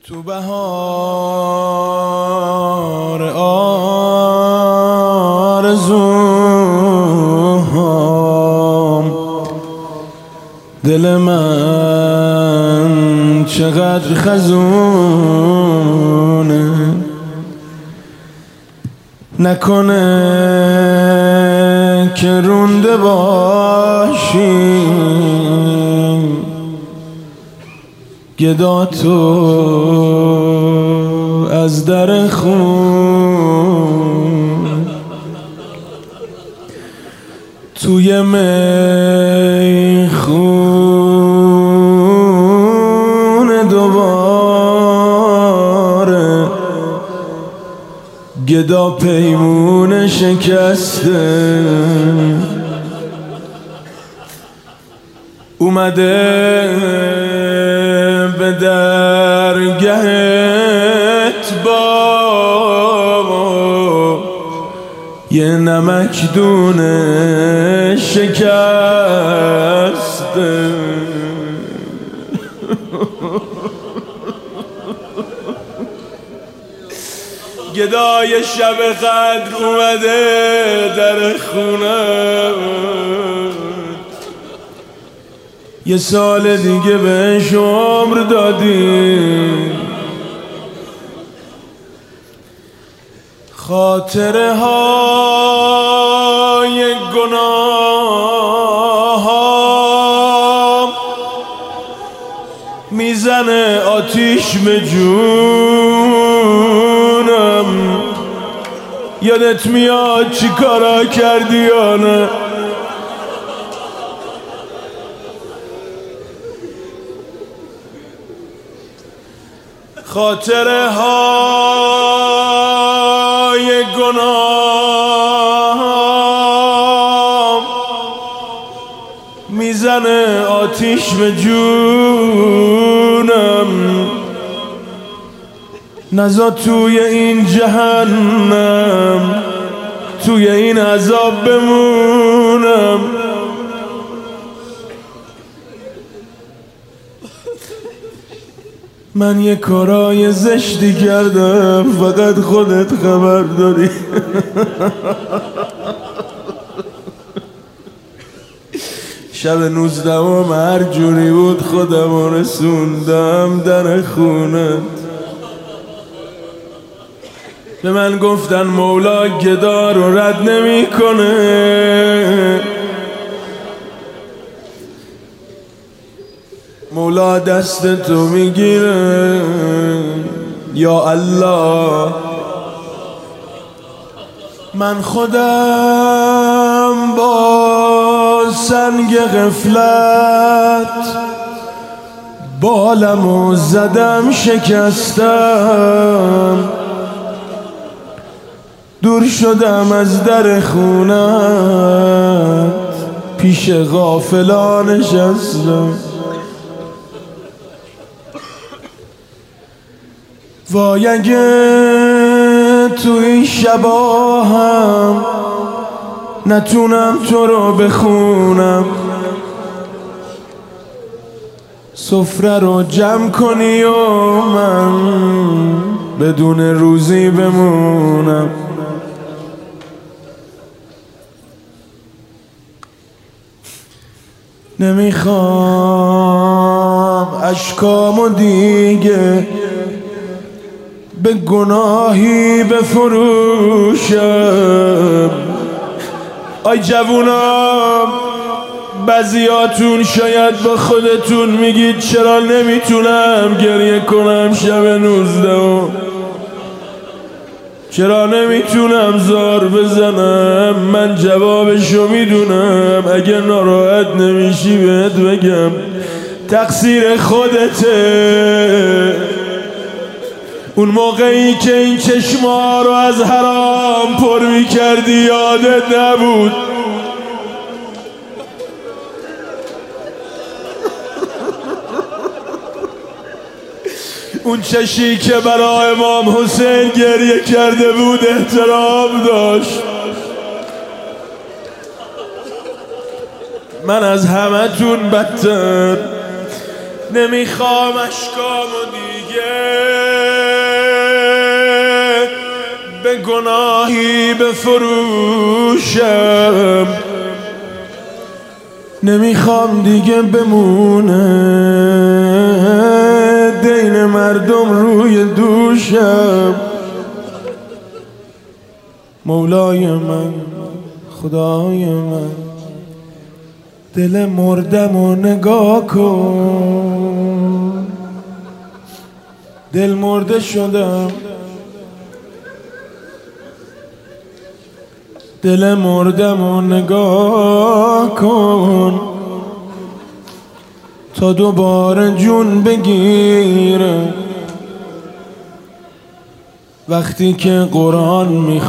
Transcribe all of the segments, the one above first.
تو بهار آرزوهام دل من چقدر خزونه، نکنه که رونده باشی گدا تو از در خون توی میخون دوباره گدا پیمون شکسته اومده به درگهت با یه نمکدون شکسته گدای شب قدر اومده در خونه، یه سال دیگه بهش عمر دادی، خاطره های گناه ها میزنه آتیش به جونم. یادت میاد چی کارا کردی یا نه؟ خاطره های گناه میزنه آتیش به جونم، نزا توی این جهنم توی این عذاب بمونم. من یه کارای زشتی کردم فقط خودت خبر داری. شب 19 هر جوری بود خودم رسوندم در خونت. به من گفتن مولا گدا رو رد نمی کنه، مولا دست تو میگیره یا الله. من خودم با سنگ غفلت بالمو زدم شکستم، دور شدم از در خونت پیش غافلان نشستم. وای اگه تو این شبا هم نتونم تو رو بخونم، سفره رو جمع کنی و من بدون روزی بمونم. نمیخوام اشکامو دیگه به گناهی بفروشم. آی جوونام، بعضیاتون شاید با خودتون میگید چرا نمیتونم گریه کنم شب 19، چرا نمیتونم زار بزنم. من جوابشو میدونم، اگه ناراحت نمیشی بهت بگم تقصیر خودته. اون موقعی که این چشما رو از حرام پر میکردی یادت نبود. اون چشی که برای امام حسین گریه کرده بود احترام داشت. من از همه تون بدتر نمیخوام اشکامو دیگه به گناهی بفروشم، نمیخوام دیگه بمونه دین مردم روی دوشم. مولای من، خدای من، دل مردم و نگاه کن. دل مرده شدم، دل مردم و نگاه کن تا دوباره جون بگیره. وقتی که قرآن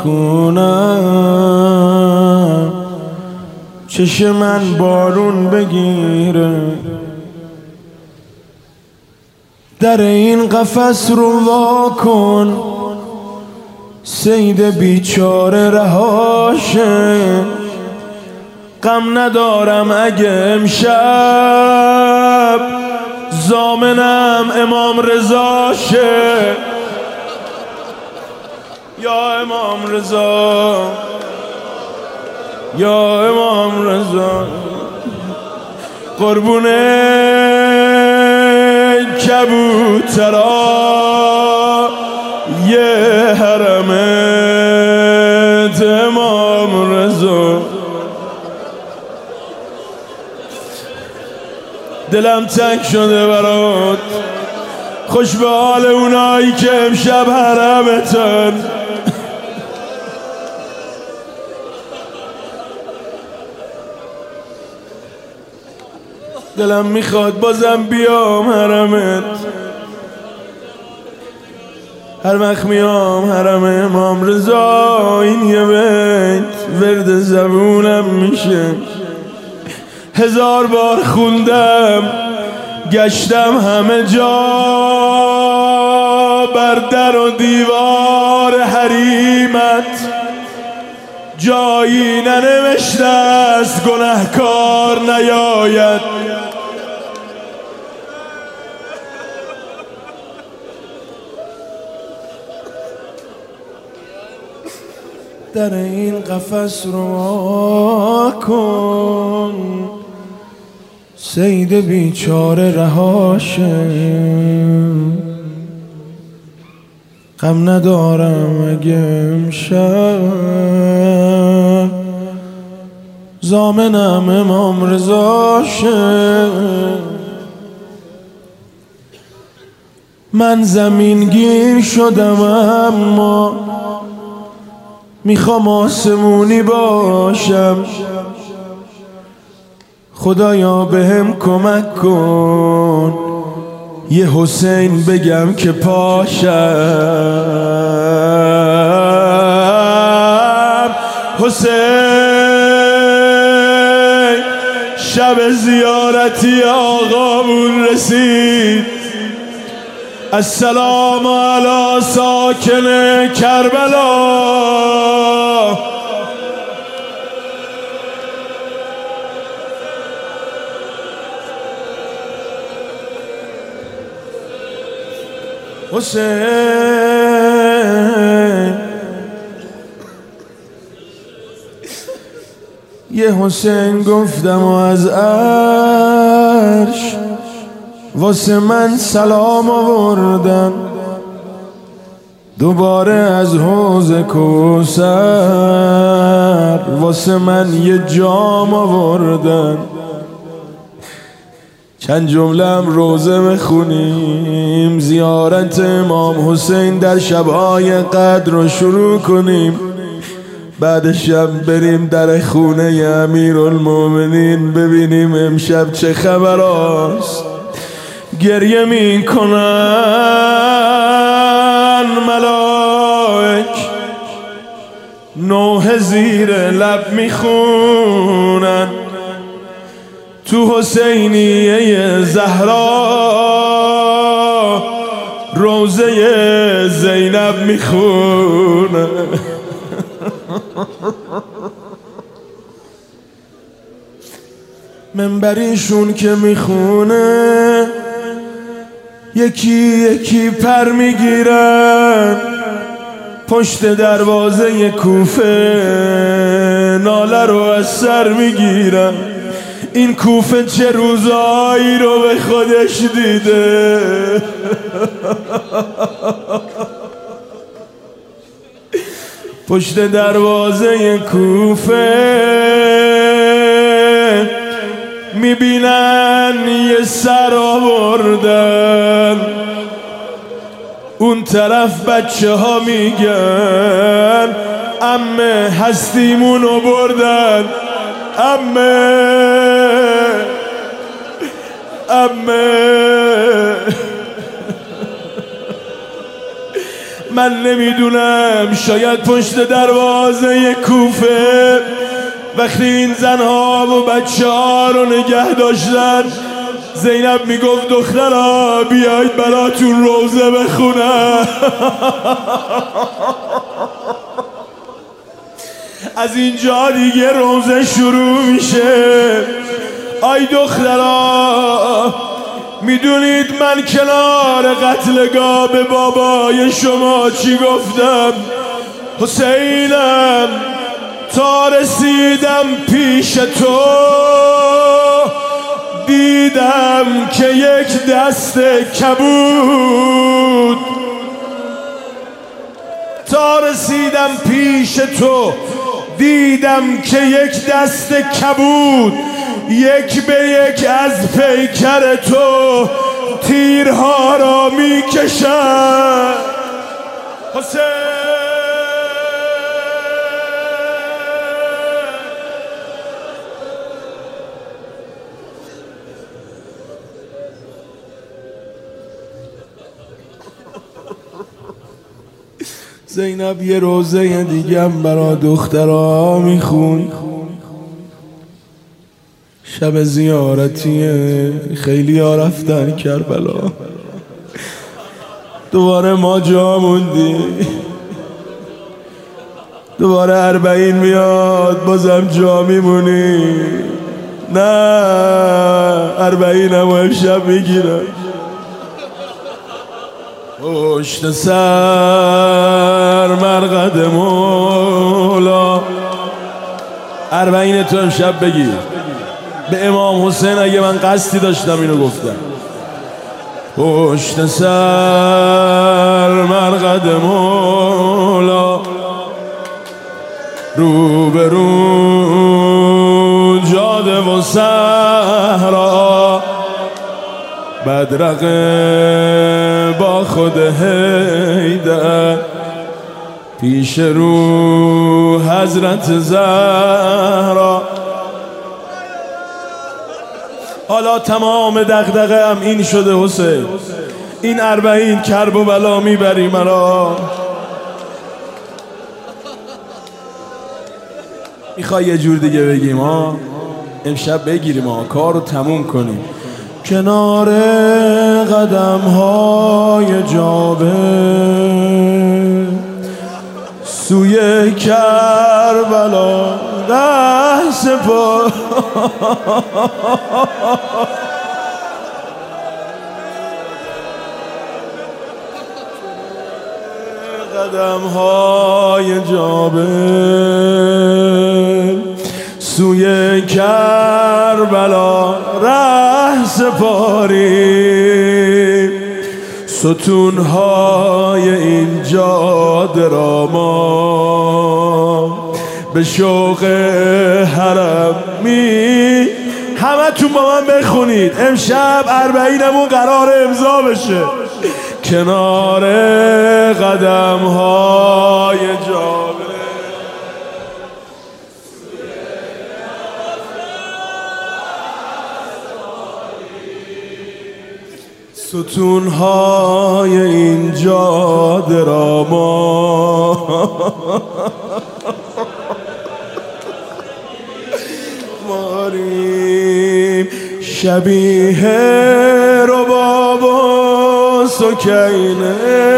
میخونم چشم من بارون بگیره. در این قفس رو وا کن، صید بیچاره رهاشه. غم ندارم اگه امشب ضامنم امام رضاشه. یا امام رضا، یا امام رضا، قربونه کبوترا یه حرمت امام رضا. دلم تنگ شده برات، خوش به حال اونایی که امشب حرمتن. دلم میخواد بازم بیام حرمت. هر وقت میام حرم امام رضا این یه بیت ورد زبونم میشه. 1000 بار خوندم، گشتم همه جا، بر در و دیوار حریمت جایی ننوشته است گنهکار نیاید. در این قفس رو کن، صید بیچاره رهاشه. غم ندارم اگه امشب ضامنم امام رضاشه. من زمین گیر شدم اما میخوام آسمونی باشم. خدایا بهم کمک کن یه حسین بگم که پاشم. حسین شب زیارتی آقامون رسید، السلام علی ساکن کربلا. حسین یه حسین گفتم و از عرش واسه من سلام آوردن. دوباره از حوض کوثر واسه من یه جام آوردن. چند جمله هم روزه بخونیم، زیارت امام حسین در شبهای قدر رو شروع کنیم. بعدش هم بریم در خونه امیرالمومنین ببینیم امشب چه خبر است. گریه میکنن ملائک، نوحه زیر لب میخونن، تو حسینیه زهرا روزه زینب میخونه. منبریشون که میخونه یکی یکی پر میگیرن، پشت دروازه کوفه ناله رو از سر میگیرم. این کوفه چه روزایی رو به خودش دیده. پشت دروازه کوفه میبینن یه سر آوردن، اون طرف بچه ها میگن عمه هستیمونو بردن، عمه من نمیدونم، شاید پشت دروازه کوفه وقتی این زنها و بچه ها رو نگه داشتن زینب میگفت دخترها بیایید براتون روزه بخونم. از اینجا دیگه روزه شروع میشه. آی دخترها میدونید من کنار قتلگاه به بابای شما چی گفتم؟ حسینم تا رسیدم پیش تو دیدم که یک دست کبود، تا رسیدم پیش تو دیدم که یک دست کبود یک به یک از پیکر تو تیرها را میکشد. حسین زینب یه روزه دیگه هم برا دخترها میخون. شب زیارتیه، خیلی ها رفتن کربلا، دوباره ما جا موندی. دوباره 40 میاد بازم جا میمونی. نه 40 هم امشب میگیرن. پشت سر مرقد مولا 40 تو امشب بگیر. به امام حسین اگه من قصدی داشتم اینو گفتم. پشت سر مرقد مولا رو به رو جاده و صحرا بدرقه با خود حیدر پیش رو حضرت زهرا. حالا تمام دغدغه هم این شده حسین، این 40 کرب و بلا میبری مرا. میخوای یه جور دیگه بگیم ها؟ امشب بگیریم ها، کار رو تموم کنیم. کنار قدم های جابر سوی کربلا ره سپار. قدم های جابر سوی کربلا ره سپاری. ستونهای این جاده را ما به شوق حرم همه تون با من بخونید امشب 40مون قرار امضا بشه. کنار قدم های جابر ستونهای این جاده را ما ماریم شبیه رباب و سکینه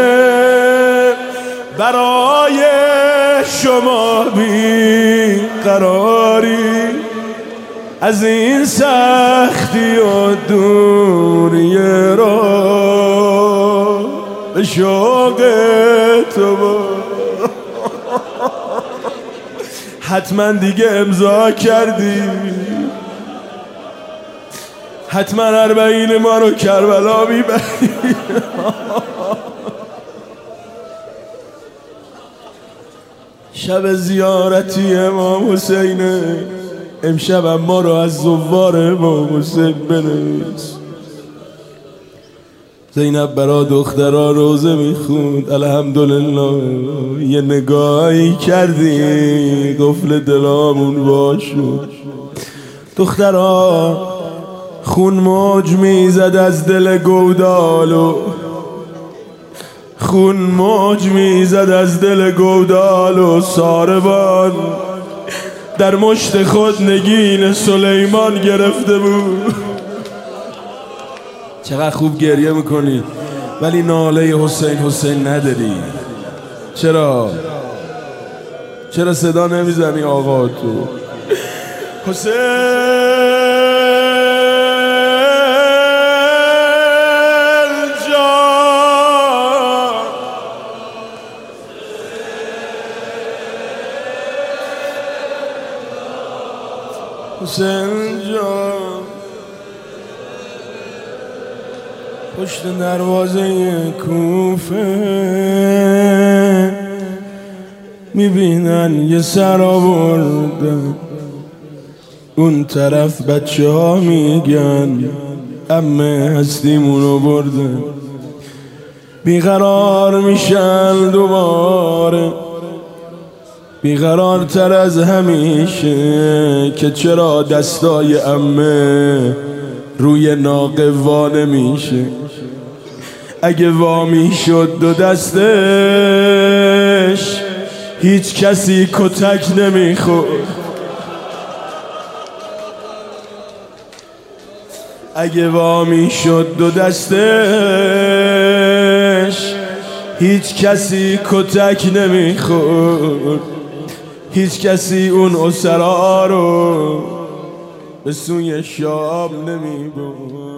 برای شما بی قراری از این سختی و دوری را به شوق تو حتما دیگه امضا کردی، حتما 40 ما رو کربلا میبری. شب زیارتی امام حسینه، امشب ما رو از زوار امام حسین بنویس. زینب برا دخترها روزه میخوند، الحمدلله یه نگاهی کردی قفل دلامون باشون. دخترها خون موج میزد از دل گودالو، خون موج میزد از دل گودالو. ساربان در مشت خود نگین سلیمان گرفته بود. چقدر خوب گریه میکنی ولی ناله حسین حسین نداری. چرا صدا نمیزنی آقا تو؟ حسین جان، حسین جان، پشت دروازه کوفه میبینن یه سر آوردن، اون طرف بچه ها میگن عمه هستیمونو بردن. بیقرار میشن دوباره، بیقرارتر از همیشه، که چرا دستای عمه روی ناقه وا نمیشه. اگه وا میشد دو دستش هیچ کسی کتک نمیخورد. اگه وا میشد دو دستش هیچ کسی کتک نمیخورد. هیچ کسی اون اسرا رو به سوی شام نمیبرد.